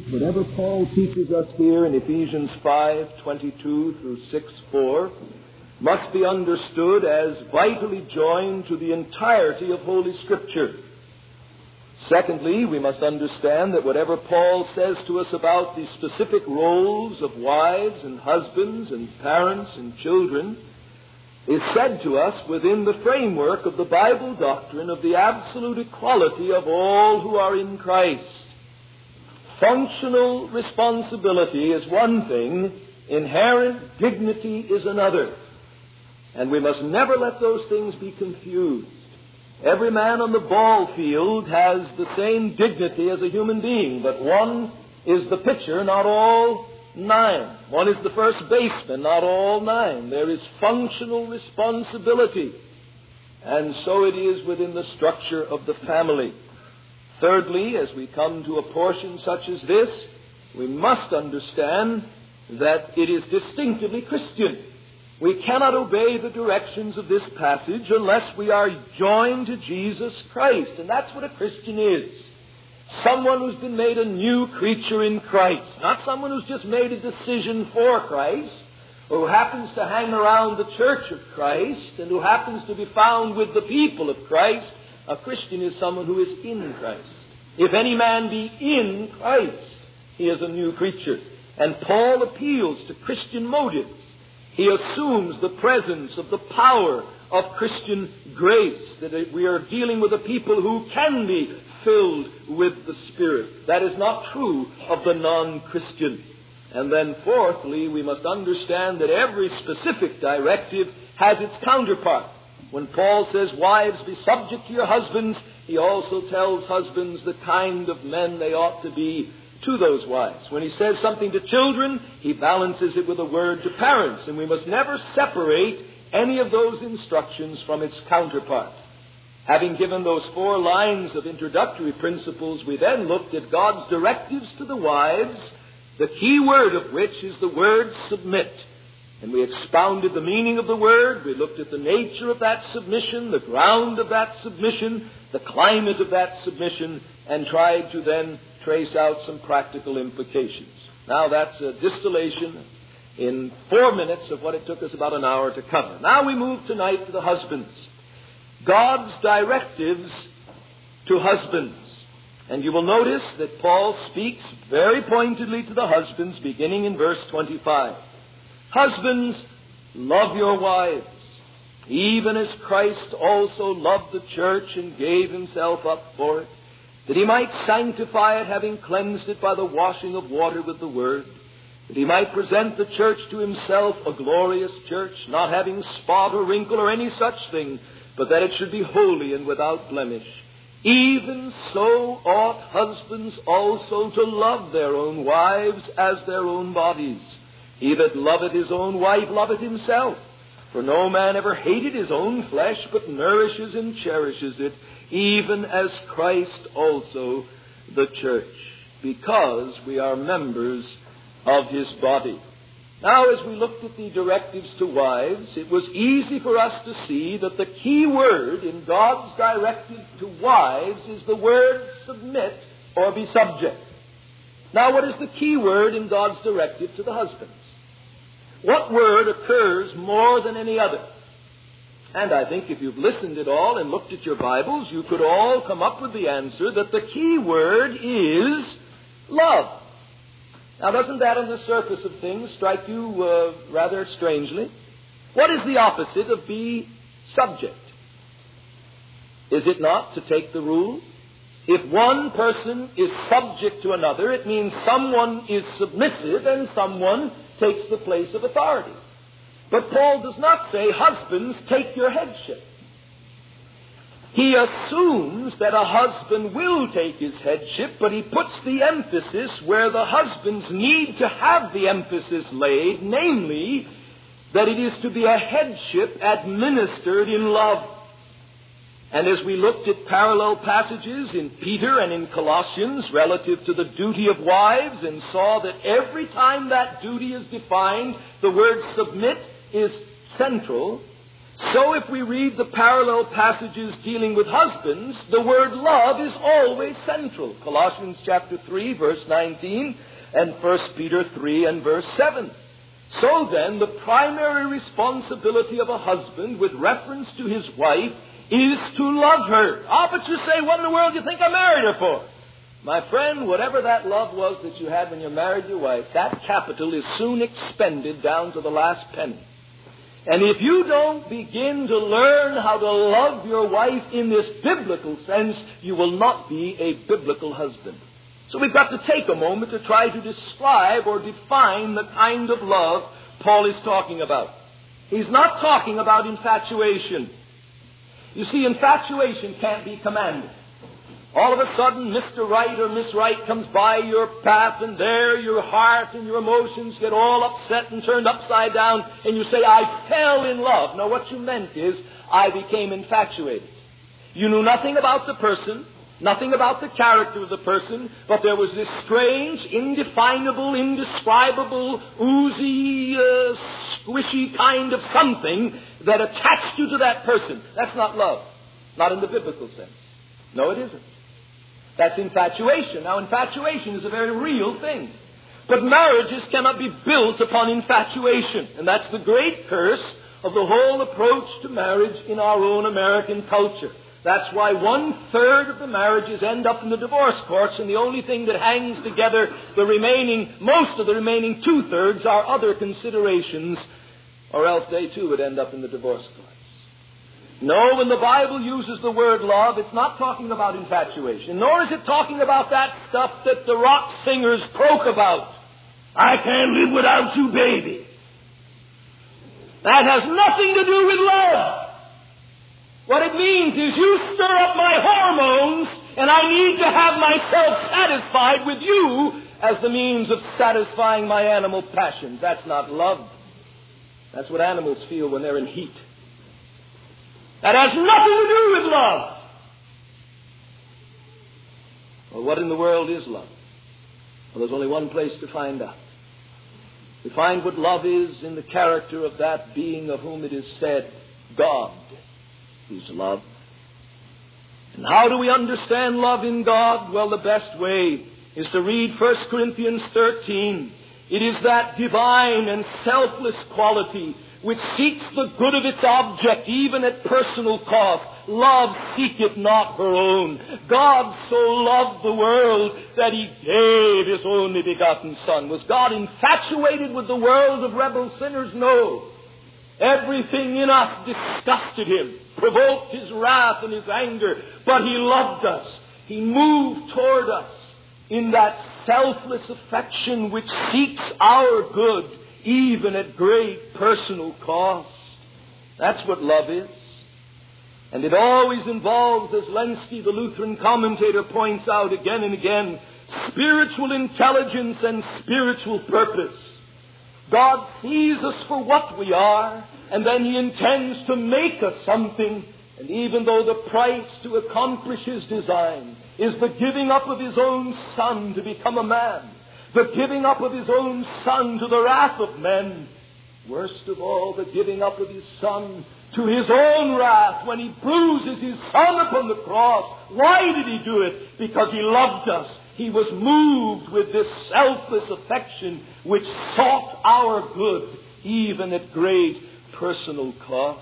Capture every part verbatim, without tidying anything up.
Whatever Paul teaches us here in Ephesians five twenty-two through six four must be understood as vitally joined to the entirety of Holy Scripture. Secondly, we must understand that whatever Paul says to us about the specific roles of wives and husbands and parents and children is said to us within the framework of the Bible doctrine of the absolute equality of all who are in Christ. Functional responsibility is one thing, inherent dignity is another. And we must never let those things be confused. Every man on the ball field has the same dignity as a human being, but one is the pitcher, not all nine. One is the first baseman, not all nine. There is functional responsibility. And so it is within the structure of the family. Thirdly, as we come to a portion such as this, we must understand that it is distinctively Christian. We cannot obey the directions of this passage unless we are joined to Jesus Christ. And that's what a Christian is. Someone who's been made a new creature in Christ. Not someone who's just made a decision for Christ, or who happens to hang around the church of Christ, and who happens to be found with the people of Christ. A Christian is someone who is in Christ. If any man be in Christ, he is a new creature. And Paul appeals to Christian motives. He assumes the presence of the power of Christian grace, that we are dealing with a people who can be filled with the Spirit. That is not true of the non-Christian. And then fourthly, we must understand that every specific directive has its counterpart. When Paul says, wives, be subject to your husbands, he also tells husbands the kind of men they ought to be to those wives. When he says something to children, he balances it with a word to parents. And we must never separate any of those instructions from its counterpart. Having given those four lines of introductory principles, we then looked at God's directives to the wives, the key word of which is the word submit. And we expounded the meaning of the word. We looked at the nature of that submission, the ground of that submission, the climate of that submission, and tried to then trace out some practical implications. Now that's a distillation in four minutes of what it took us about an hour to cover. Now we move tonight to the husbands. God's directives to husbands. And you will notice that Paul speaks very pointedly to the husbands beginning in verse twenty-five. Husbands, love your wives, even as Christ also loved the church and gave himself up for it, that he might sanctify it, having cleansed it by the washing of water with the word, that he might present the church to himself a glorious church, not having spot or wrinkle or any such thing, but that it should be holy and without blemish. Even so ought husbands also to love their own wives as their own bodies. He that loveth his own wife loveth himself. For no man ever hated his own flesh, but nourishes and cherishes it, even as Christ also the church, because we are members of his body. Now, as we looked at the directives to wives, it was easy for us to see that the key word in God's directive to wives is the word submit or be subject. Now, what is the key word in God's directive to the husbands? What word occurs more than any other? And I think if you've listened at all and looked at your Bibles, you could all come up with the answer that the key word is love. Now, doesn't that on the surface of things strike you uh, rather strangely? What is the opposite of be subject? Is it not to take the rule? If one person is subject to another, it means someone is submissive and someone takes the place of authority. But Paul does not say, husbands, take your headship. He assumes that a husband will take his headship, but he puts the emphasis where the husbands need to have the emphasis laid, namely, that it is to be a headship administered in love. And as we looked at parallel passages in Peter and in Colossians relative to the duty of wives and saw that every time that duty is defined, the word submit is central, So if we read the parallel passages dealing with husbands, the word love is always central. Colossians chapter three, verse nineteen, and First Peter three and verse seven. So then, the primary responsibility of a husband with reference to his wife is to love her. Ah, but you say, what in the world do you think I married her for? My friend, whatever that love was that you had when you married your wife, that capital is soon expended down to the last penny. And if you don't begin to learn how to love your wife in this biblical sense, you will not be a biblical husband. So we've got to take a moment to try to describe or define the kind of love Paul is talking about. He's not talking about infatuation. You see, infatuation can't be commanded. All of a sudden, Mister Right or Miss Right comes by your path, and there your heart and your emotions get all upset and turned upside down, and you say, I fell in love. Now, what you meant is, I became infatuated. You knew nothing about the person, nothing about the character of the person, but there was this strange, indefinable, indescribable, oozy, uh, squishy kind of something that attached you to that person. That's not love. Not in the biblical sense. No, it isn't. That's infatuation. Now, infatuation is a very real thing. But marriages cannot be built upon infatuation. And that's the great curse of the whole approach to marriage in our own American culture. That's why one-third of the marriages end up in the divorce courts, and the only thing that hangs together the remaining, most of the remaining two-thirds are other considerations, or else they too would end up in the divorce courts. No, when the Bible uses the word love, it's not talking about infatuation, nor is it talking about that stuff that the rock singers croak about. I can't live without you, baby. That has nothing to do with love. What it means is you stir up my hormones, and I need to have myself satisfied with you as the means of satisfying my animal passions. That's not love. That's what animals feel when they're in heat. That has nothing to do with love. Well, what in the world is love? Well, there's only one place to find out. We find what love is in the character of that being of whom it is said, God is love. And how do we understand love in God? Well, the best way is to read First Corinthians thirteen. It is that divine and selfless quality which seeks the good of its object, even at personal cost. Love seeketh not her own. God so loved the world that He gave His only begotten Son. Was God infatuated with the world of rebel sinners? No. Everything in us disgusted Him, provoked His wrath and His anger, but He loved us. He moved toward us in that selfless affection which seeks our good, even at great personal cost. That's what love is. And it always involves, as Lenski, the Lutheran commentator, points out again and again, spiritual intelligence and spiritual purpose. God sees us for what we are, and then He intends to make us something. And even though the price to accomplish His design is the giving up of His own Son to become a man, the giving up of His own Son to the wrath of men, worst of all, the giving up of His Son to His own wrath when He bruises His Son upon the cross. Why did He do it? Because He loved us. He was moved with this selfless affection which sought our good, even at great personal cost.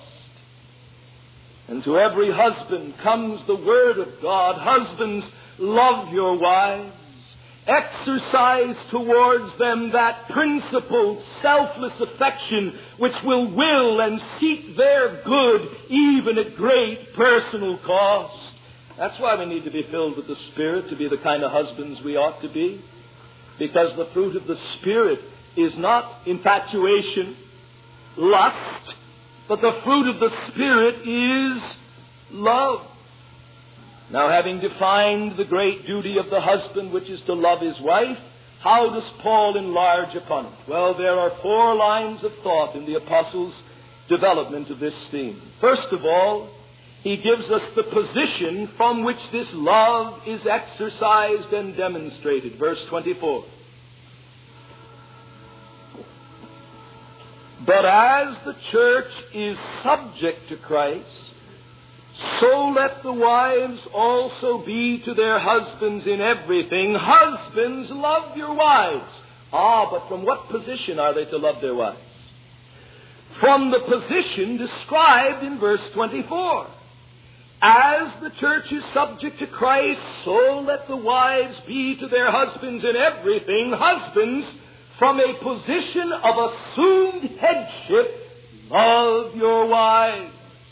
And to every husband comes the word of God. Husbands, love your wives. Exercise towards them that principled, selfless affection which will will and seek their good even at great personal cost. That's why we need to be filled with the Spirit to be the kind of husbands we ought to be. Because the fruit of the Spirit is not infatuation, lust, but the fruit of the Spirit is love. Now, having defined the great duty of the husband, which is to love his wife, how does Paul enlarge upon it? Well, there are four lines of thought in the Apostle's development of this theme. First of all, he gives us the position from which this love is exercised and demonstrated. Verse twenty-four. But as the church is subject to Christ, so let the wives also be to their husbands in everything. Husbands, love your wives. Ah, but from what position are they to love their wives? From the position described in verse twenty-four. As the church is subject to Christ, so let the wives be to their husbands in everything. Husbands, from a position of assumed headship, love your wives.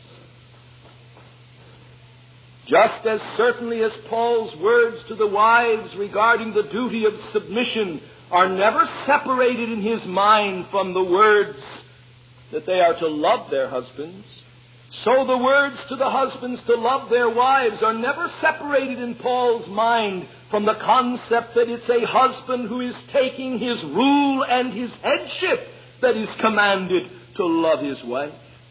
Just as certainly as Paul's words to the wives regarding the duty of submission are never separated in his mind from the words that they are to love their husbands, so the words to the husbands to love their wives are never separated in Paul's mind from the concept that it's a husband who is taking his rule and his headship that is commanded to love his wife.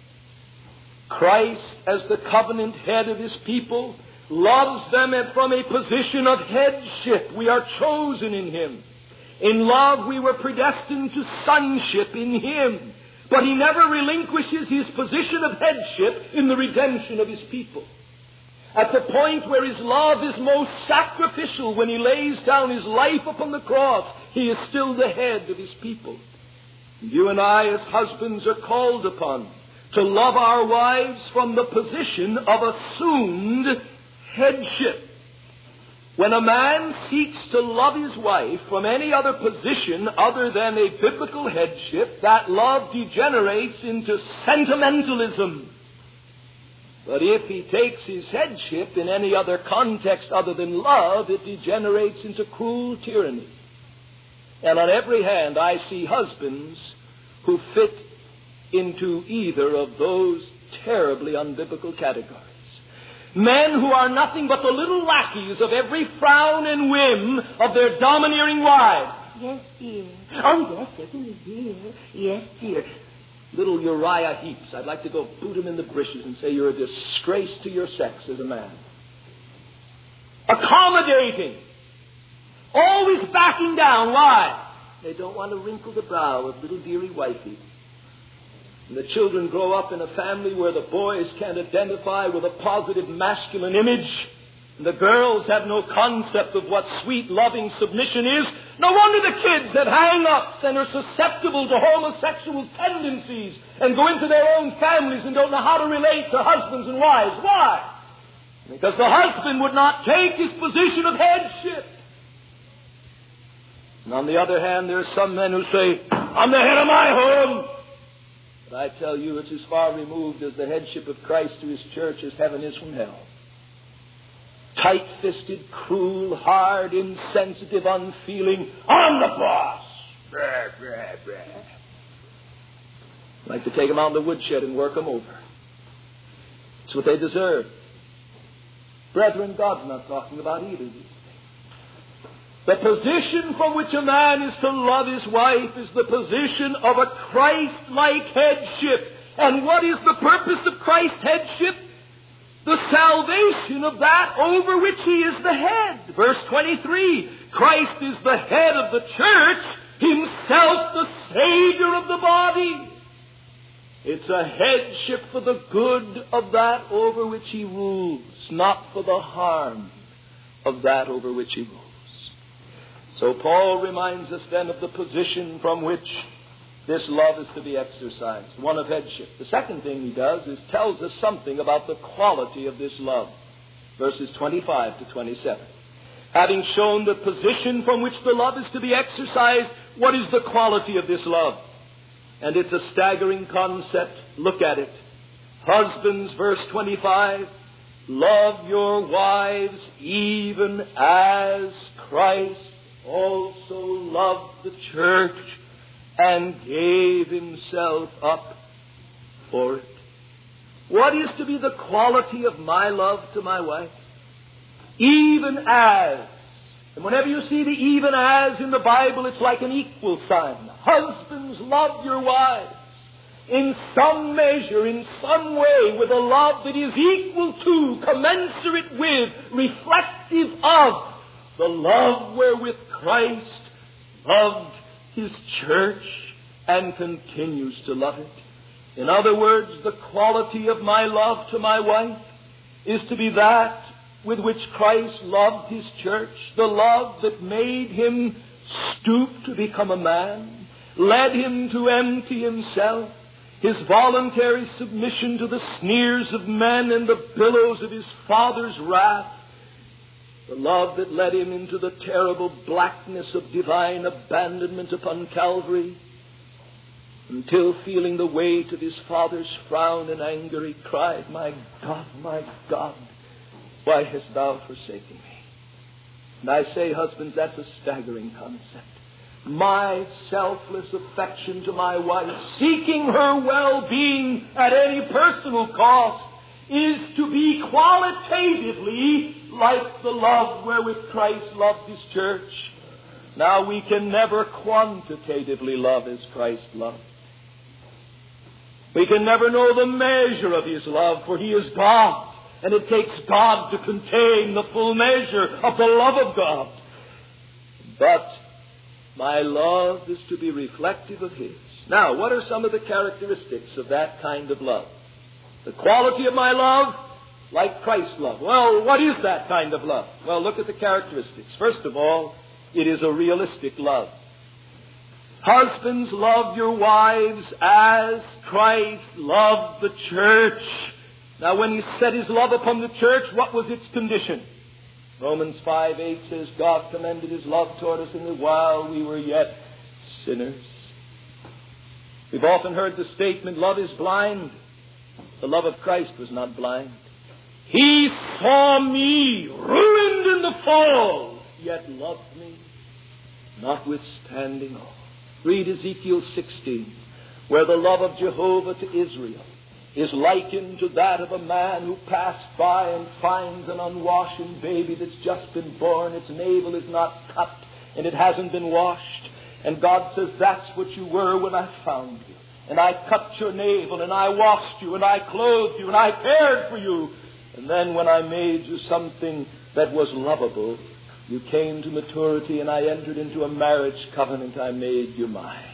Christ, as the covenant head of his people, loves them from a position of headship. We are chosen in him. In love, we were predestined to sonship in him. But he never relinquishes his position of headship in the redemption of his people. At the point where his love is most sacrificial, when he lays down his life upon the cross, he is still the head of his people. You and I, as husbands, are called upon to love our wives from the position of assumed headship. When a man seeks to love his wife from any other position other than a biblical headship, that love degenerates into sentimentalism. But if he takes his headship in any other context other than love, it degenerates into cruel tyranny. And on every hand, I see husbands who fit into either of those terribly unbiblical categories. Men who are nothing but the little lackeys of every frown and whim of their domineering wives. Yes, dear. Oh, yes, certainly, dear. Yes, dear. Little Uriah Heeps. I'd like to go boot him in the britches and say you're a disgrace to your sex as a man. Accommodating. Always backing down. Why? They don't want to wrinkle the brow of little dearie wifey. And the children grow up in a family where the boys can't identify with a positive masculine image, and the girls have no concept of what sweet, loving submission is. No wonder the kids have hang-ups and are susceptible to homosexual tendencies and go into their own families and don't know how to relate to husbands and wives. Why? Because the husband would not take his position of headship. And on the other hand, there are some men who say, I'm the head of my home. But I tell you, it's as far removed as the headship of Christ to his church as heaven is from hell. Tight-fisted, cruel, hard, insensitive, unfeeling. I'm the boss. Brah, brah, brah. I'd like to take them out in the woodshed and work them over. It's what they deserve. Brethren, God's not talking about either of these things. The position from which a man is to love his wife is the position of a Christ-like headship. And what is the purpose of Christ's headship? The salvation of that over which he is the head. Verse twenty-three, Christ is the head of the church, himself the Savior of the body. It's a headship for the good of that over which he rules, not for the harm of that over which he rules. So Paul reminds us then of the position from which this love is to be exercised, one of headship. The second thing he does is tells us something about the quality of this love. Verses twenty-five to twenty-seven. Having shown the position from which the love is to be exercised, what is the quality of this love? And it's a staggering concept. Look at it. Husbands, verse twenty-five, love your wives even as Christ also loved the church and gave himself up for it. What is to be the quality of my love to my wife? Even as. And whenever you see the even as in the Bible, it's like an equal sign. Husbands, love your wives in some measure, in some way, with a love that is equal to, commensurate with, reflective of the love wherewith Christ loved his church and continues to love it. In other words, the quality of my love to my wife is to be that with which Christ loved His church, the love that made Him stoop to become a man, led Him to empty Himself, His voluntary submission to the sneers of men and the billows of His Father's wrath, the love that led Him into the terrible blackness of divine abandonment upon Calvary, until, feeling the weight of His Father's frown and anger, He cried, "My God, my God, why hast Thou forsaken me?" And I say, husbands, that's a staggering concept. My selfless affection to my wife, seeking her well-being at any personal cost, is to be qualitatively like the love wherewith Christ loved His church. Now, we can never quantitatively love as Christ loved. We can never know the measure of His love, for He is God, and it takes God to contain the full measure of the love of God. But my love is to be reflective of His. Now, what are some of the characteristics of that kind of love? The quality of my love, like Christ's love. Well, what is that kind of love? Well, look at the characteristics. First of all, it is a realistic love. Husbands, love your wives as Christ loved the church. Now, when He set His love upon the church, what was its condition? Romans five eight says, God commended His love toward us in that while we were yet sinners. We've often heard the statement, love is blind. The love of Christ was not blind. He saw me ruined in the fall, yet loved me, notwithstanding all. Read Ezekiel sixteen, where the love of Jehovah to Israel is likened to that of a man who passed by and finds an unwashed baby that's just been born. Its navel is not cut and it hasn't been washed. And God says, that's what you were when I found you. And I cut your navel and I washed you and I clothed you and I cared for you. And then when I made you something that was lovable, you came to maturity and I entered into a marriage covenant. I made you mine.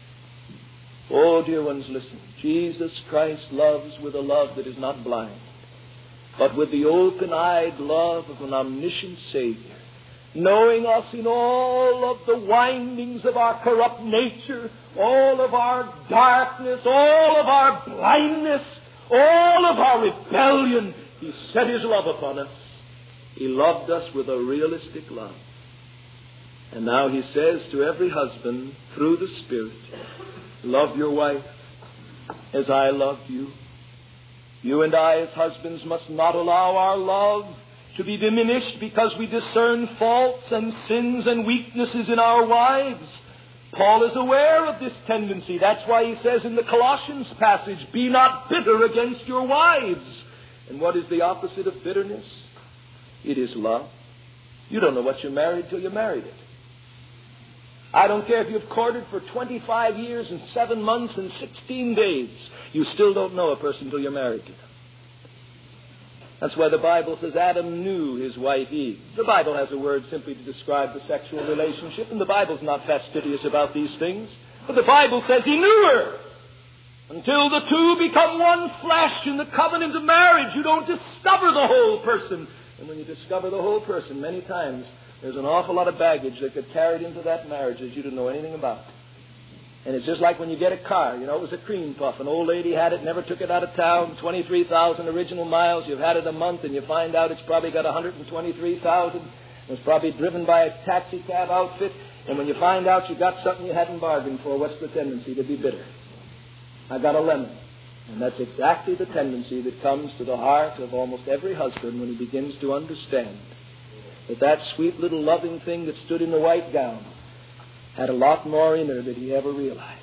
Oh, dear ones, listen. Jesus Christ loves with a love that is not blind, but with the open-eyed love of an omniscient Savior, knowing us in all of the windings of our corrupt nature, all of our darkness, all of our blindness, all of our rebellion. He set His love upon us. He loved us with a realistic love. And now He says to every husband, through the Spirit, love your wife as I loved you. You and I as husbands must not allow our love to be diminished because we discern faults and sins and weaknesses in our wives. Paul is aware of this tendency. That's why he says in the Colossians passage, be not bitter against your wives. And what is the opposite of bitterness? It is love. You don't know what you're married till you married it. I don't care if you've courted for twenty-five years and seven months and sixteen days. You still don't know a person till you're married to them. That's why the Bible says Adam knew his wife Eve. The Bible has a word simply to describe the sexual relationship, and the Bible's not fastidious about these things. But the Bible says he knew her. Until the two become one flesh in the covenant of marriage, you don't discover the whole person. And when you discover the whole person, many times there's an awful lot of baggage that got carried into that marriage that you didn't know anything about. And it's just like when you get a car. You know, it was a cream puff. An old lady had it, never took it out of town, twenty-three thousand original miles. You've had it a month, and you find out it's probably got one hundred twenty-three thousand. It's probably driven by a taxi cab outfit. And when you find out you got something you hadn't bargained for, what's the tendency? To be bitter. I got a lemon. And that's exactly the tendency that comes to the heart of almost every husband when he begins to understand that that sweet little loving thing that stood in the white gown had a lot more in her than he ever realized.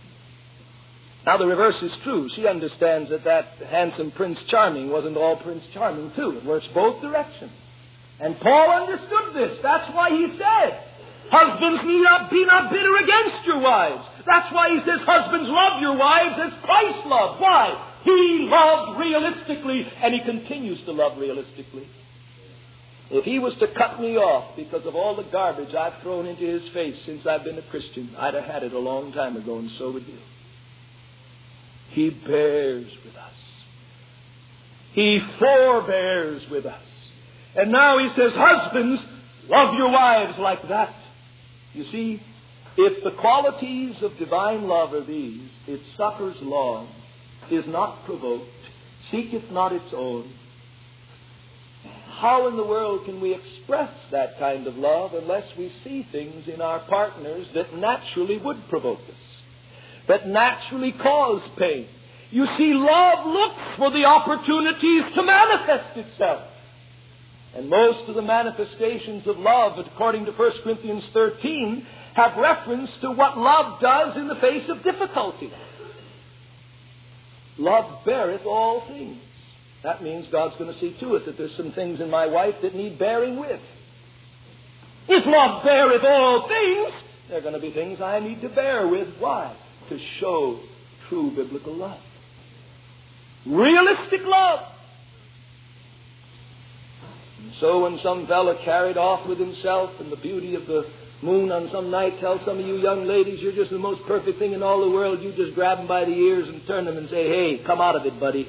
Now, the reverse is true. She understands that that handsome Prince Charming wasn't all Prince Charming, too. It works both directions. And Paul understood this. That's why he said, husbands, be not, be not bitter against your wives. That's why he says, husbands, love your wives as Christ loved. Why? He loved realistically, and he continues to love realistically. If he was to cut me off because of all the garbage I've thrown into his face since I've been a Christian, I'd have had it a long time ago, and so would you. He bears with us. He forbears with us. And now he says, husbands, love your wives like that. You see, if the qualities of divine love are these, it suffers long, is not provoked, seeketh not its own. How in the world can we express that kind of love unless we see things in our partners that naturally would provoke us, that naturally cause pain? You see, love looks for the opportunities to manifest itself. And most of the manifestations of love, according to First Corinthians thirteen, have reference to what love does in the face of difficulty. Love beareth all things. That means God's going to see to it that there's some things in my wife that need bearing with. If love beareth all things, there are going to be things I need to bear with. Why? To show true biblical love. Realistic love. And so when some fella carried off with himself and the beauty of the moon on some night tells some of you young ladies you're just the most perfect thing in all the world, you just grab them by the ears and turn them and say, hey, come out of it, buddy.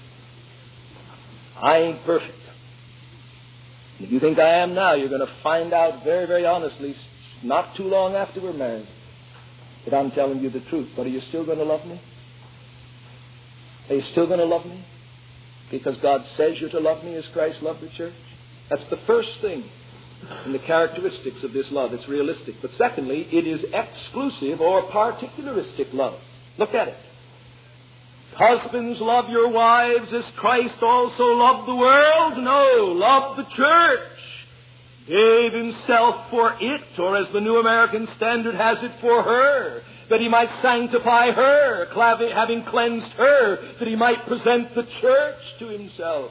I ain't perfect. If you think I am now, you're going to find out very, very honestly, not too long after we're married, that I'm telling you the truth. But are you still going to love me? Are you still going to love me? Because God says you're to love me as Christ loved the church? That's the first thing in the characteristics of this love. It's realistic. But secondly, it is exclusive or particularistic love. Look at it. Husbands, love your wives as Christ also loved the world. No, loved the church. Gave himself for it, or as the New American Standard has it, for her, that he might sanctify her, having cleansed her, that he might present the church to himself.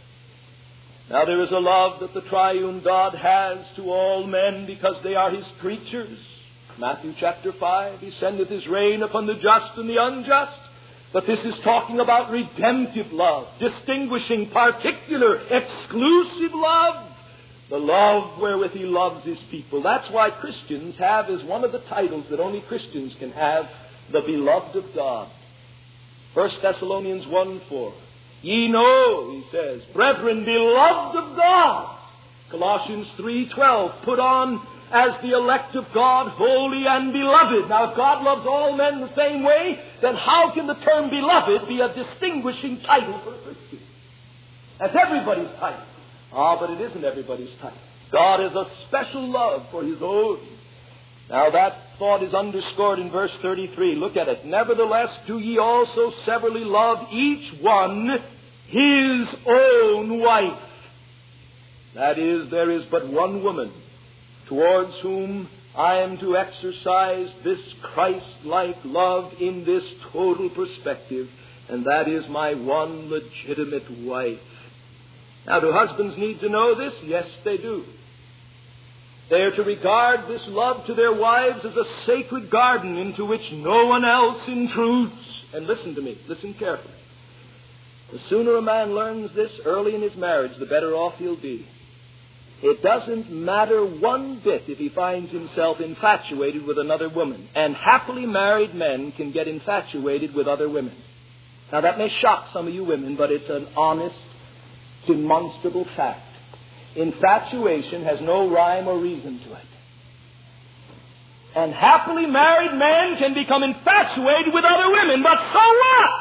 Now there is a love that the triune God has to all men because they are his creatures. Matthew chapter five, he sendeth his rain upon the just and the unjust. But this is talking about redemptive love, distinguishing particular, exclusive love. The love wherewith he loves his people. That's why Christians have as one of the titles that only Christians can have, the beloved of God. First Thessalonians one four. Ye know, he says, brethren, beloved of God. Colossians three twelve. Put on as the elect of God, holy and beloved. Now, if God loves all men the same way, then how can the term beloved be a distinguishing title for a Christian? That's everybody's title. Ah, but it isn't everybody's title. God has a special love for his own. Now, that thought is underscored in verse thirty-three. Look at it. Nevertheless, do ye also severally love each one his own wife. That is, there is but one woman towards whom I am to exercise this Christ-like love in this total perspective, and that is my one legitimate wife. Now, do husbands need to know this? Yes, they do. They are to regard this love to their wives as a sacred garden into which no one else intrudes. And listen to me, listen carefully. The sooner a man learns this early in his marriage, the better off he'll be. It doesn't matter one bit if he finds himself infatuated with another woman. And happily married men can get infatuated with other women. Now, that may shock some of you women, but it's an honest, demonstrable fact. Infatuation has no rhyme or reason to it. And happily married men can become infatuated with other women, but so what?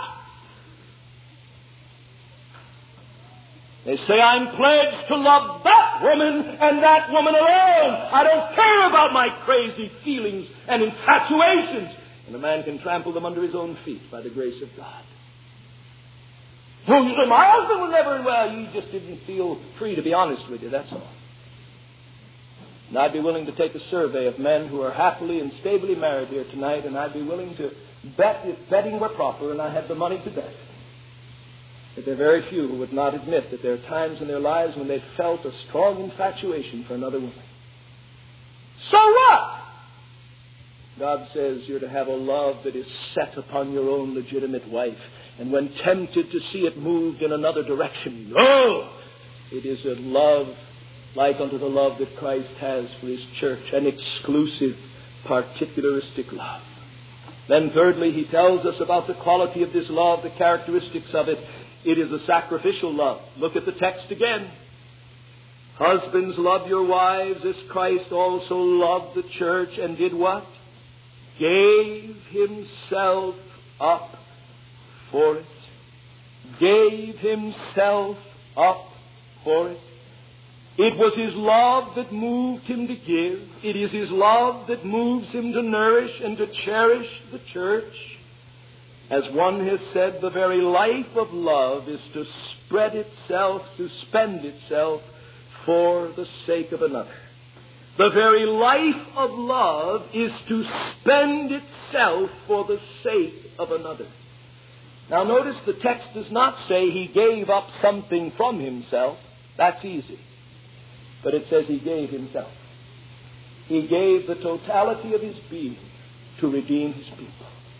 They say, I'm pledged to love that woman and that woman alone. I don't care about my crazy feelings and infatuations. And a man can trample them under his own feet by the grace of God. Oh, you say, my husband was never, well, you just didn't feel free to be honest with you, that's all. And I'd be willing to take a survey of men who are happily and stably married here tonight, and I'd be willing to bet, if betting were proper and I had the money to bet, that there are very few who would not admit that there are times in their lives when they felt a strong infatuation for another woman. So what? God says you're to have a love that is set upon your own legitimate wife. And when tempted to see it moved in another direction, no! It is a love like unto the love that Christ has for His church, an exclusive, particularistic love. Then thirdly, he tells us about the quality of this love, the characteristics of it. It is a sacrificial love. Look at the text again. Husbands, love your wives as Christ also loved the church and did what? Gave Himself up for it. Gave Himself up for it. It was His love that moved Him to give. It is His love that moves Him to nourish and to cherish the church. As one has said, the very life of love is to spread itself, to spend itself for the sake of another. The very life of love is to spend itself for the sake of another. Now notice the text does not say He gave up something from Himself. That's easy. But it says He gave Himself. He gave the totality of His being to redeem His people.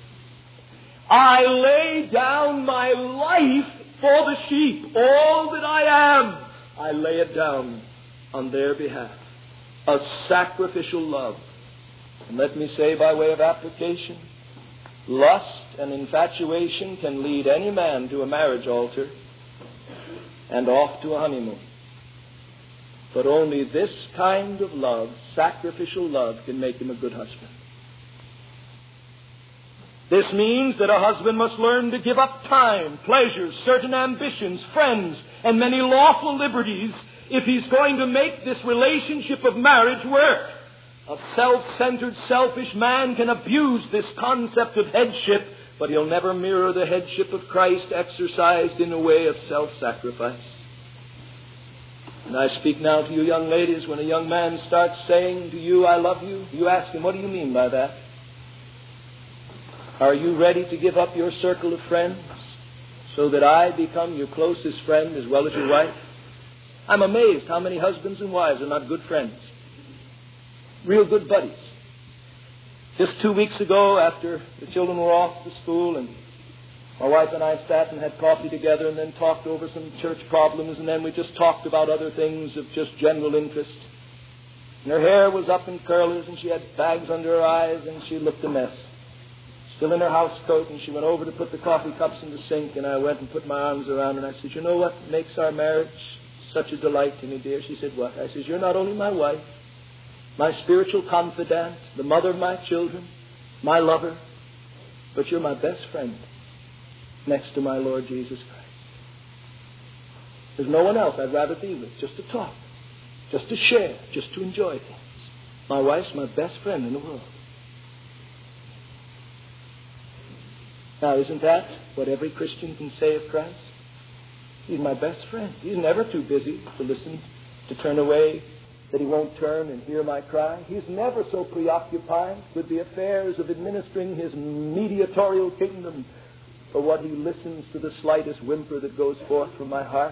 I lay down my life for the sheep. All that I am, I lay it down on their behalf. A sacrificial love. And let me say by way of application, lust and infatuation can lead any man to a marriage altar and off to a honeymoon. But only this kind of love, sacrificial love, can make him a good husband. This means that a husband must learn to give up time, pleasures, certain ambitions, friends, and many lawful liberties if he's going to make this relationship of marriage work. A self-centered, selfish man can abuse this concept of headship, but he'll never mirror the headship of Christ exercised in a way of self-sacrifice. And I speak now to you young ladies, when a young man starts saying to you, I love you, you ask him, what do you mean by that? Are you ready to give up your circle of friends so that I become your closest friend as well as your wife? I'm amazed how many husbands and wives are not good friends. Real good buddies. Just two weeks ago, after the children were off to school, and my wife and I sat and had coffee together and then talked over some church problems, and then we just talked about other things of just general interest. And her hair was up in curlers, and she had bags under her eyes, and she looked a mess. Still in her house coat, and she went over to put the coffee cups in the sink, and I went and put my arms around her, and I said, you know what makes our marriage such a delight to me, dear? She said, what? I said, you're not only my wife, my spiritual confidant, the mother of my children, my lover, but you're my best friend next to my Lord Jesus Christ. There's no one else I'd rather be with, just to talk, just to share, just to enjoy things. My wife's my best friend in the world. Now, isn't that what every Christian can say of Christ? He's my best friend. He's never too busy to listen, to turn away, that he won't turn and hear my cry. He's never so preoccupied with the affairs of administering his mediatorial kingdom for what he listens to the slightest whimper that goes forth from my heart.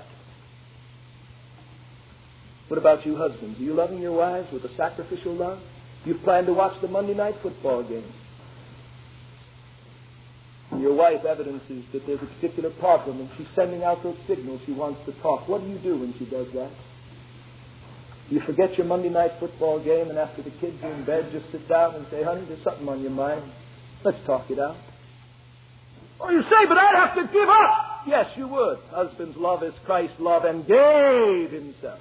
What about you husbands? Are you loving your wives with a sacrificial love? You plan to watch the Monday night football game. Your wife evidences that there's a particular problem and she's sending out those signals she wants to talk. What do you do when she does that? You forget your Monday night football game, and after the kids are in bed, just sit down and say, honey, there's something on your mind. Let's talk it out. Oh, you say, but I'd have to give up. Yes, you would. Husbands, love as Christ loved and gave himself.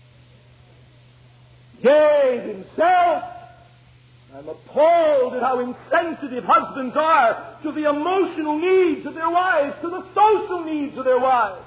Gave himself. I'm appalled at how insensitive husbands are to the emotional needs of their wives, to the social needs of their wives.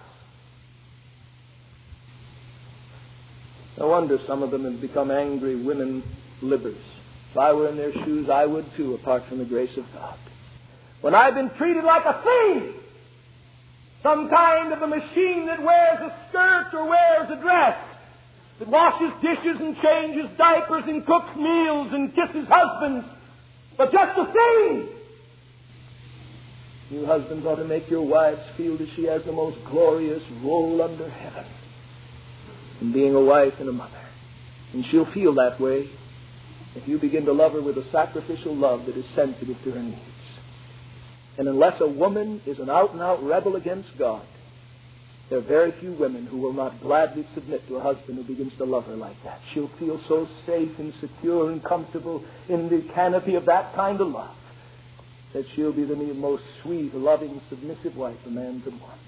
No wonder some of them have become angry women livers. If I were in their shoes, I would too, apart from the grace of God. When I've been treated like a thief, some kind of a machine that wears a skirt or wears a dress, that washes dishes and changes diapers and cooks meals and kisses husbands, but just a thief. You husbands ought to make your wives feel that she has the most glorious role under heaven in being a wife and a mother. And she'll feel that way if you begin to love her with a sacrificial love that is sensitive to her needs. And unless a woman is an out-and-out rebel against God, There are very few women who will not gladly submit to a husband who begins to love her like that. She'll feel so safe and secure and comfortable in the canopy of that kind of love that she'll be the most sweet, loving, submissive wife a man could want.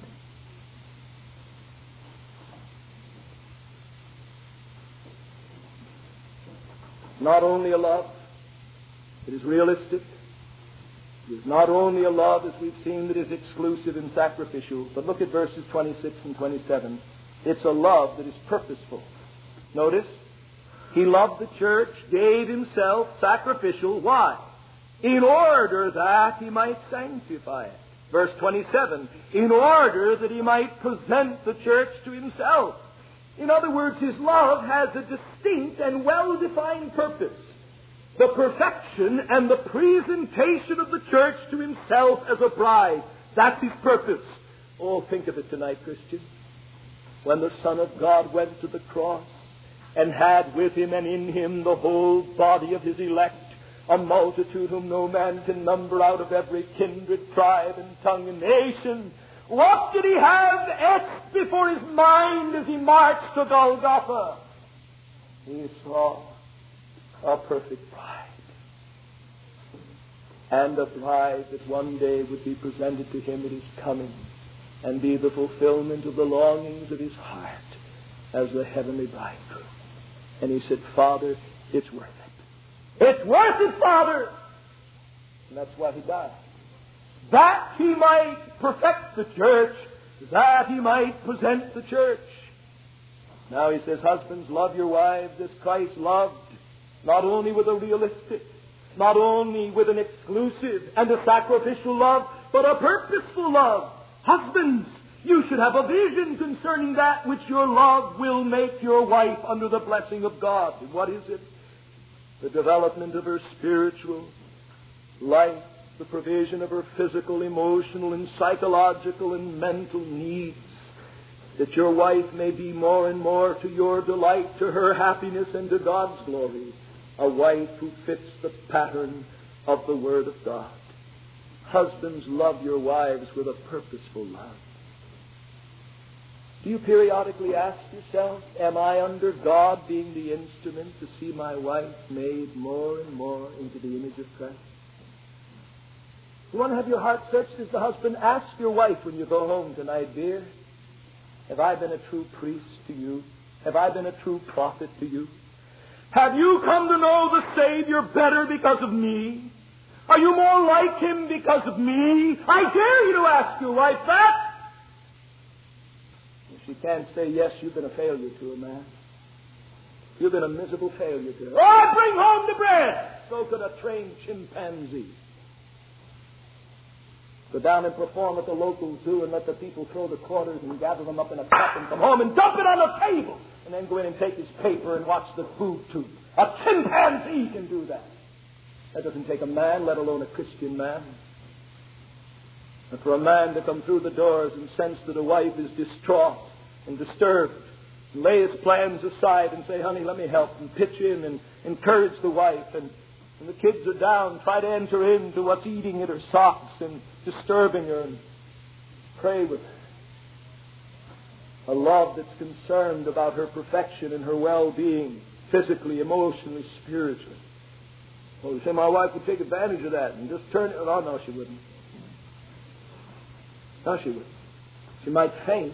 Not only a love that is realistic, it is not only a love, as we've seen, that is exclusive and sacrificial, but look at verses twenty-six and twenty-seven. It's a love that is purposeful. Notice, he loved the church, gave himself sacrificial. Why? In order that he might sanctify it. Verse twenty-seven, in order that he might present the church to himself. In other words, his love has a distinct and well-defined purpose. The perfection and the presentation of the church to himself as a bride. That's his purpose. Oh, think of it tonight, Christian. When the Son of God went to the cross and had with him and in him the whole body of his elect, a multitude whom no man can number, out of every kindred, tribe, and tongue and nation, what did he have etched before his mind as he marched to Golgotha? He saw a perfect bride. And a bride that one day would be presented to him at his coming and be the fulfillment of the longings of his heart as the heavenly bridegroom. And he said, Father, it's worth it. It's worth it, Father! And that's why he died. That he might perfect the church, that he might present the church. Now he says, husbands, love your wives as Christ loved, not only with a realistic, not only with an exclusive and a sacrificial love, but a purposeful love. Husbands, you should have a vision concerning that which your love will make your wife under the blessing of God. And what is it? The development of her spiritual life, the provision of her physical, emotional, and psychological and mental needs, that your wife may be more and more to your delight, to her happiness, and to God's glory, a wife who fits the pattern of the Word of God. Husbands, love your wives with a purposeful love. Do you periodically ask yourself, am I under God being the instrument to see my wife made more and more into the image of Christ? You want to have your heart searched as the husband? Ask your wife when you go home tonight, dear, have I been a true priest to you? Have I been a true prophet to you? Have you come to know the Savior better because of me? Are you more like Him because of me? I dare you to ask your wife that. If she can't say yes, you've been a failure to her, man. You've been a miserable failure to her. Oh, bring home the bread! So could a trained chimpanzee. Go down and perform at the local zoo and let the people throw the quarters and gather them up in a cup and come home and dump it on the table. And then go in and take his paper and watch the food tube. A chimpanzee can do that. That doesn't take a man, let alone a Christian man. And for a man to come through the doors and sense that a wife is distraught and disturbed, and lay his plans aside and say, honey, let me help, and pitch in and encourage the wife, and when the kids are down, try to enter into what's eating at her socks and disturbing her, and pray with her. A love that's concerned about her perfection and her well-being, physically, emotionally, spiritually. Well, you say, my wife would take advantage of that and just turn it. Oh, no, she wouldn't. No, she wouldn't. She might faint.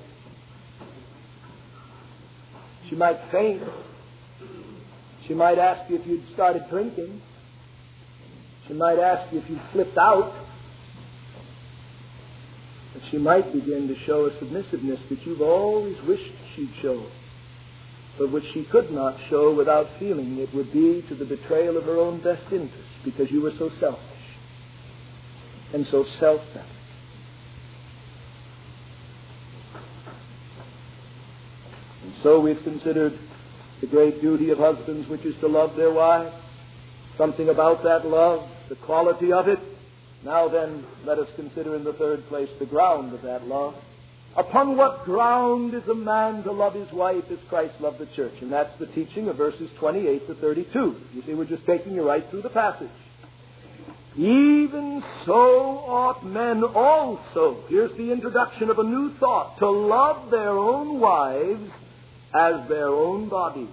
She might faint. She might ask you if you'd started drinking. She might ask you if you'd flipped out. But she might begin to show a submissiveness that you've always wished she'd show, but which she could not show without feeling it would be to the betrayal of her own best interests, because you were so selfish and so self-centered. And so we've considered the great duty of husbands, which is to love their wives, something about that love, the quality of it. Now then, let us consider in the third place the ground of that love. Upon what ground is a man to love his wife as Christ loved the church? And that's the teaching of verses twenty-eight to thirty-two. You see, we're just taking you right through the passage. Even so ought men also, here's the introduction of a new thought, to love their own wives as their own bodies.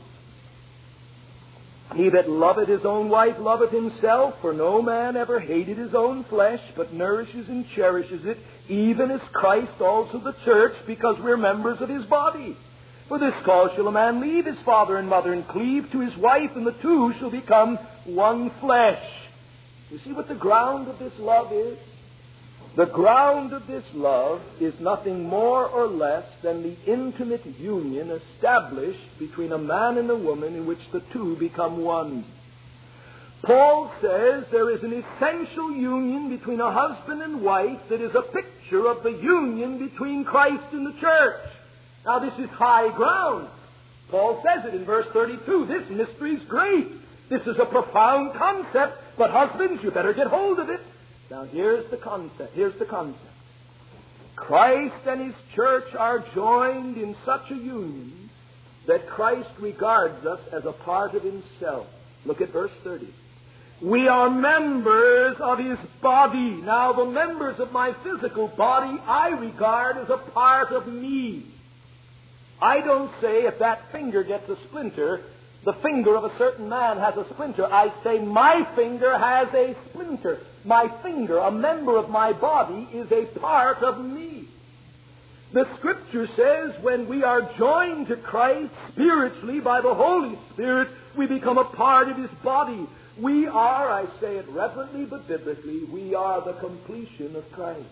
He that loveth his own wife loveth himself, for no man ever hated his own flesh, but nourishes and cherishes it, even as Christ also the church, because we're members of his body. For this cause shall a man leave his father and mother, and cleave to his wife, and the two shall become one flesh. You see what the ground of this love is? The ground of this love is nothing more or less than the intimate union established between a man and a woman in which the two become one. Paul says there is an essential union between a husband and wife that is a picture of the union between Christ and the church. Now this is high ground. Paul says it in verse thirty-two. This mystery is great. This is a profound concept, but husbands, you better get hold of it. Now here's the concept. Here's the concept. Christ and his church are joined in such a union that Christ regards us as a part of himself. Look at verse thirty. We are members of his body. Now the members of my physical body I regard as a part of me. I don't say if that finger gets a splinter, the finger of a certain man has a splinter. I say my finger has a splinter. My finger, a member of my body, is a part of me. The Scripture says when we are joined to Christ spiritually by the Holy Spirit, we become a part of his body. We are, I say it reverently but biblically, we are the completion of Christ.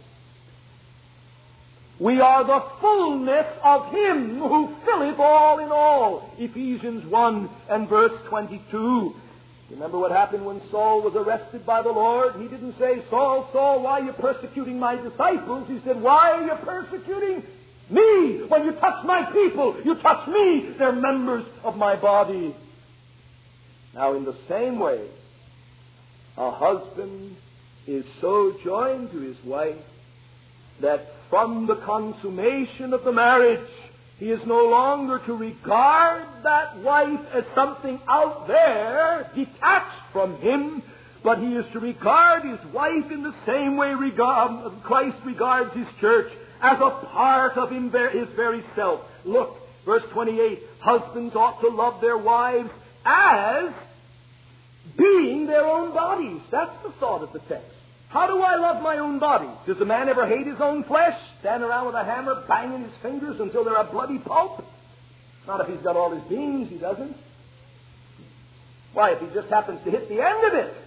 We are the fullness of him who filleth all in all. Ephesians one and verse twenty-two. Remember what happened when Saul was arrested by the Lord? He didn't say, Saul, Saul, why are you persecuting my disciples? He said, why are you persecuting me? When you touch my people, you touch me. They're members of my body. Now, in the same way, a husband is so joined to his wife that from the consummation of the marriage, he is no longer to regard that wife as something out there, detached from him, but he is to regard his wife in the same way regard, Christ regards his church, as a part of him, his very self. Look, verse twenty-eight, husbands ought to love their wives as being their own bodies. That's the thought of the text. How do I love my own body? Does a man ever hate his own flesh? Stand around with a hammer, banging his fingers until they're a bloody pulp? Not if he's got all his beans, he doesn't. Why, if he just happens to hit the end of it?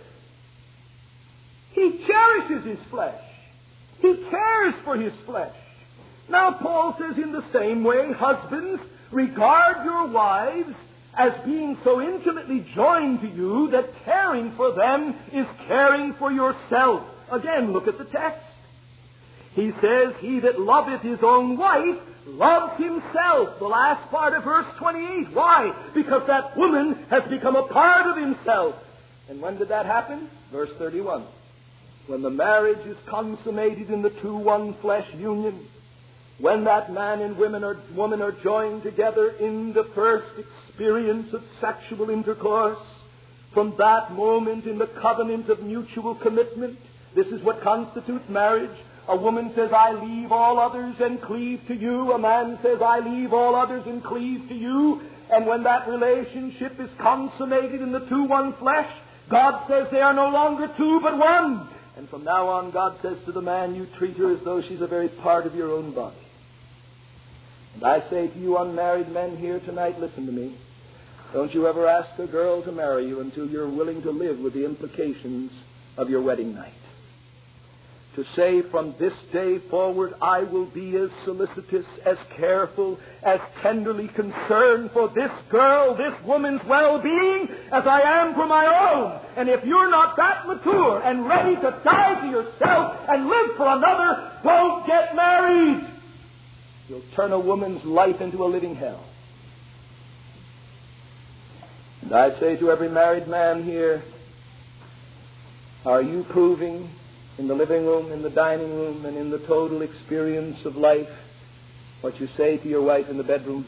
He cherishes his flesh. He cares for his flesh. Now, Paul says in the same way, husbands, regard your wives as being so intimately joined to you that caring for them is caring for yourself. Again, look at the text. He says, he that loveth his own wife loves himself. The last part of verse twenty-eight. Why? Because that woman has become a part of himself. And when did that happen? Verse thirty-one. When the marriage is consummated in the two one flesh union, when that man and women are, woman are joined together in the first experience of sexual intercourse, from that moment in the covenant of mutual commitment, this is what constitutes marriage. A woman says, I leave all others and cleave to you. A man says, I leave all others and cleave to you. And when that relationship is consummated in the two one flesh, God says they are no longer two but one. And from now on, God says to the man, you treat her as though she's a very part of your own body. And I say to you unmarried men here tonight, listen to me. Don't you ever ask a girl to marry you until you're willing to live with the implications of your wedding night. To say from this day forward, I will be as solicitous, as careful, as tenderly concerned for this girl, this woman's well-being, as I am for my own. And if you're not that mature and ready to die to yourself and live for another, don't get married. You'll turn a woman's life into a living hell. And I say to every married man here, are you proving in the living room, in the dining room, and in the total experience of life what you say to your wife in the bedroom?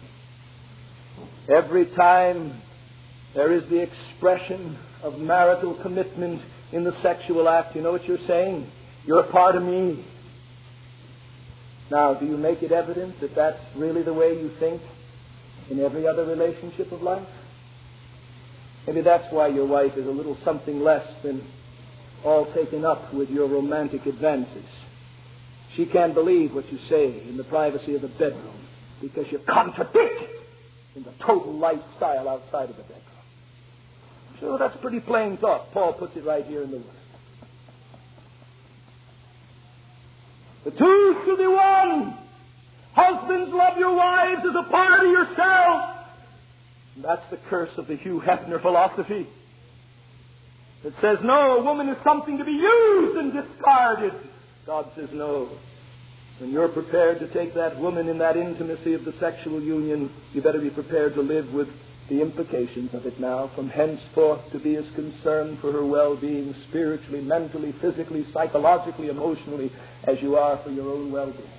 Every time there is the expression of marital commitment, in the sexual act, you know what you're saying? You're a part of me. Now, do you make it evident that that's really the way you think in every other relationship of life? Maybe that's why your wife is a little something less than all taken up with your romantic advances. She can't believe what you say in the privacy of the bedroom because you contradict it in the total lifestyle outside of the bedroom. So that's pretty plain talk. Paul puts it right here in the Word. The two should be one. Husbands, love your wives as a part of yourself. And that's the curse of the Hugh Hefner philosophy. It says, no, a woman is something to be used and discarded. God says, no. When you're prepared to take that woman in that intimacy of the sexual union, you better be prepared to live with the implications of it now, from henceforth to be as concerned for her well-being spiritually, mentally, physically, psychologically, emotionally, as you are for your own well-being.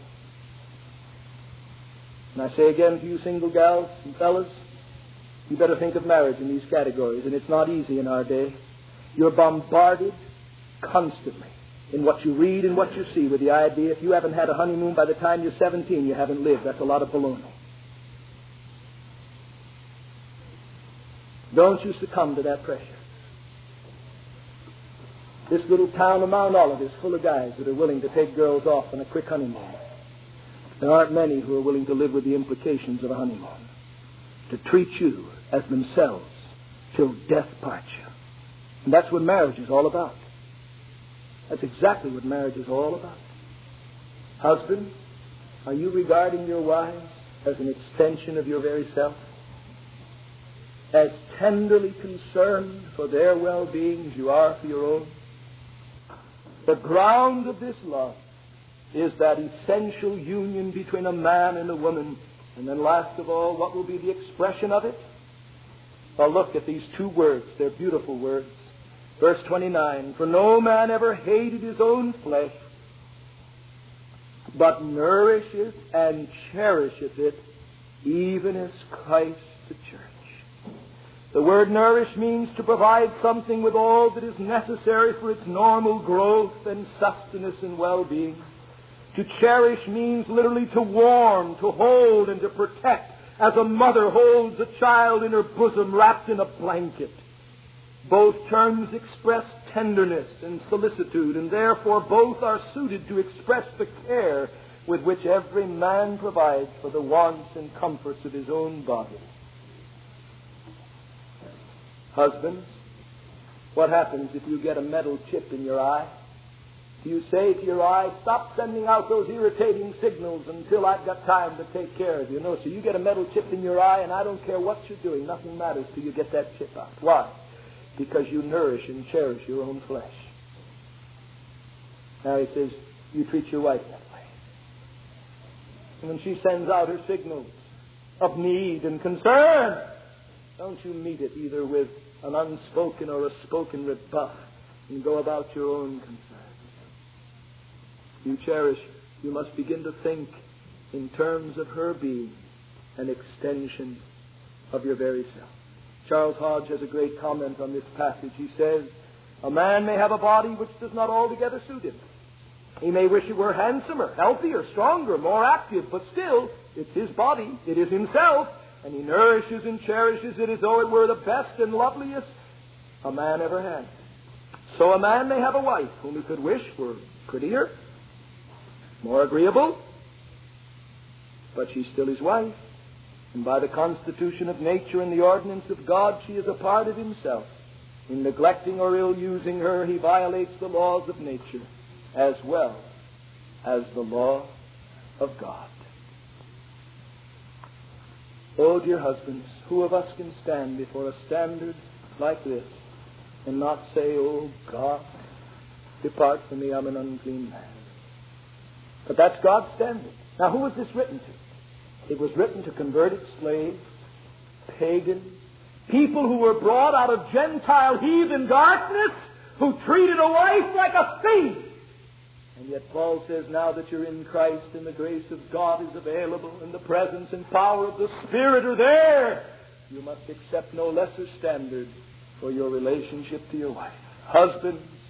And I say again to you single gals and fellas, you better think of marriage in these categories, and it's not easy in our day. You're bombarded constantly in what you read and what you see with the idea if you haven't had a honeymoon by the time you're seventeen, you haven't lived. That's a lot of baloney. Don't you succumb to that pressure. This little town of Mount Olive is full of guys that are willing to take girls off on a quick honeymoon. There aren't many who are willing to live with the implications of a honeymoon, to treat you as themselves till death parts you. And that's what marriage is all about. That's exactly what marriage is all about. Husbands, are you regarding your wives as an extension of your very self? As tenderly concerned for their well-being as you are for your own? The ground of this love is that essential union between a man and a woman. And then last of all, what will be the expression of it? Well, look at these two words. They're beautiful words. Verse twenty-nine, for no man ever hated his own flesh, but nourisheth and cherisheth it, even as Christ the church. The word nourish means to provide something with all that is necessary for its normal growth and sustenance and well-being. To cherish means literally to warm, to hold, and to protect, as a mother holds a child in her bosom wrapped in a blanket. Both terms express tenderness and solicitude, and therefore both are suited to express the care with which every man provides for the wants and comforts of his own body. Husbands, what happens if you get a metal chip in your eye? Do you say to your eye, stop sending out those irritating signals until I've got time to take care of you? No, so you get a metal chip in your eye, and I don't care what you're doing. Nothing matters till you get that chip out. Why? Because you nourish and cherish your own flesh. Now he says, you treat your wife that way. And when she sends out her signals of need and concern, don't you meet it either with an unspoken or a spoken rebuff and go about your own concerns. You cherish her. You must begin to think in terms of her being an extension of your very self. Charles Hodge has a great comment on this passage. He says, a man may have a body which does not altogether suit him. He may wish it were handsomer, healthier, stronger, more active, but still, it's his body, it is himself, and he nourishes and cherishes it as though it were the best and loveliest a man ever had. So a man may have a wife whom he could wish were prettier, more agreeable, but she's still his wife. And by the constitution of nature and the ordinance of God, she is a part of himself. In neglecting or ill-using her, he violates the laws of nature as well as the law of God. Oh, dear husbands, who of us can stand before a standard like this and not say, oh, God, depart from me, I'm an unclean man? But that's God's standard. Now, who was this written to? It was written to converted slaves, pagans, people who were brought out of Gentile heathen darkness, who treated a wife like a thief. And yet Paul says, now that you're in Christ and the grace of God is available and the presence and power of the Spirit are there, you must accept no lesser standard for your relationship to your wife. Husbands,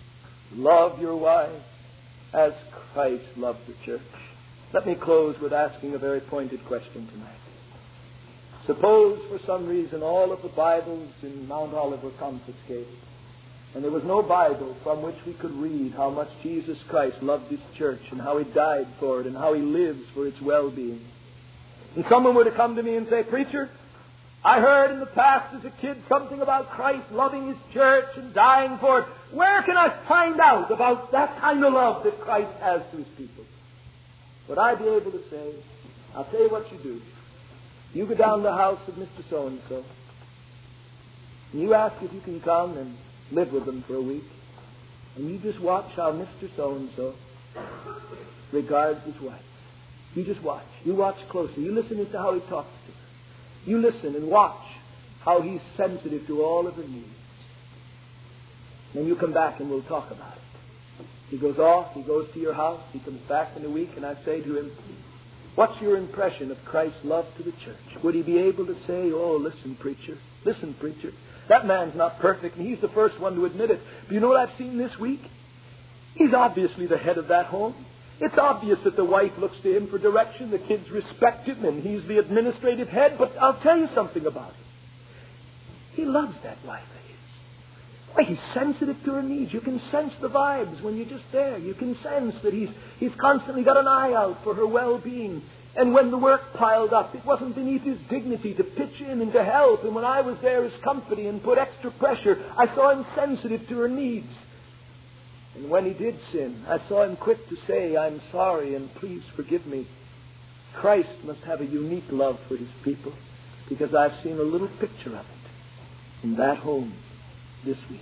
Love your wife as Christ loved the church. Let me close with asking a very pointed question tonight. Suppose for some reason all of the Bibles in Mount Olive were confiscated, and there was no Bible from which we could read how much Jesus Christ loved His church and how He died for it and how He lives for its well-being. And someone were to come to me and say, "Preacher, I heard in the past as a kid something about Christ loving His church and dying for it. Where can I find out about that kind of love that Christ has to His people?" Would I be able to say, "I'll tell you what you do. You go down to the house of Mister So-and-so, and you ask if you can come and live with them for a week, and you just watch how Mister So-and-so regards his wife. You just watch. You watch closely. You listen as to how he talks to her. You listen and watch how he's sensitive to all of her needs. Then you come back and we'll talk about it." He goes off. He goes to your house. He comes back in a week, and I say to him, "What's your impression of Christ's love to the church?" Would he be able to say, "Oh, listen, preacher, listen, preacher, that man's not perfect, and he's the first one to admit it. But you know what I've seen this week? He's obviously the head of that home. It's obvious that the wife looks to him for direction, the kids respect him, and he's the administrative head. But I'll tell you something about him. He loves that wife of his. Why, he's sensitive to her needs. You can sense the vibes when you're just there. You can sense that he's, he's constantly got an eye out for her well-being. And when the work piled up, it wasn't beneath his dignity to pitch in and to help. And when I was there as company and put extra pressure, I saw him sensitive to her needs. And when he did sin, I saw him quick to say, "I'm sorry and please forgive me." Christ must have a unique love for his people, because I've seen a little picture of it in that home this week.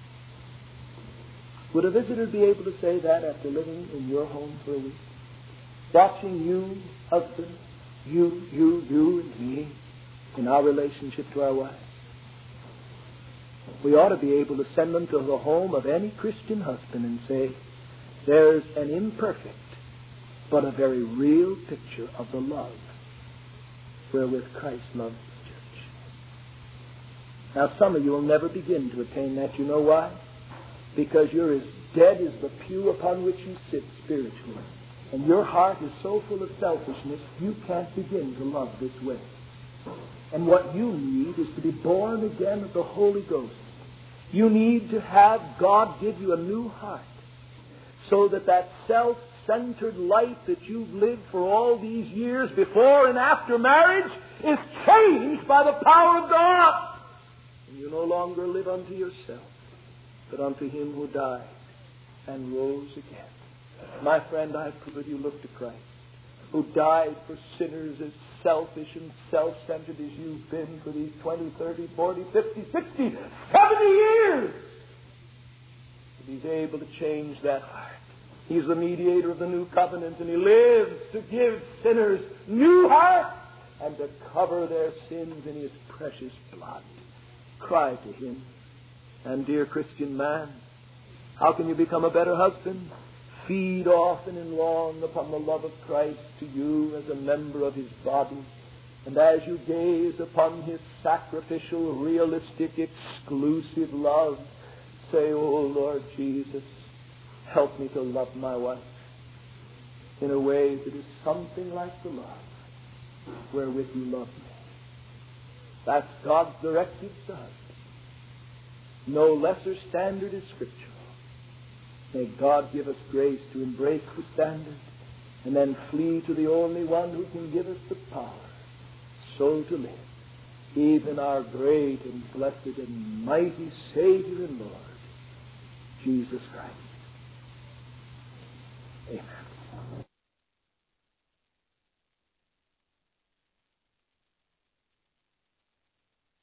Would a visitor be able to say that after living in your home for a week? Watching you, husband, you, you, you, and me, in our relationship to our wives. We ought to be able to send them to the home of any Christian husband and say, "There's an imperfect, but a very real picture of the love wherewith Christ loves the church." Now, some of you will never begin to attain that. You know why? Because you're as dead as the pew upon which you sit spiritually. And your heart is so full of selfishness, you can't begin to love this way. And what you need is to be born again of the Holy Ghost. You need to have God give you a new heart, so that that self-centered life that you've lived for all these years before and after marriage is changed by the power of God. And you no longer live unto yourself, but unto Him who died and rose again. My friend, I pray you look to Christ, who died for sinners as selfish and self-centered as you've been for these twenty, thirty, forty, fifty, sixty, seventy years. But He's able to change that heart. He's the mediator of the new covenant, and He lives to give sinners new hearts and to cover their sins in His precious blood. Cry to Him. And dear Christian man, how can you become a better husband? Feed often and long upon the love of Christ to you as a member of His body. And as you gaze upon His sacrificial, realistic, exclusive love, say, "Oh, Lord Jesus, help me to love my wife in a way that is something like the love wherewith you love me." That's God's directive to us. No lesser standard is scriptural. May God give us grace to embrace the standard and then flee to the only one who can give us the power so to live, even our great and blessed and mighty Savior and Lord, Jesus Christ. Amen.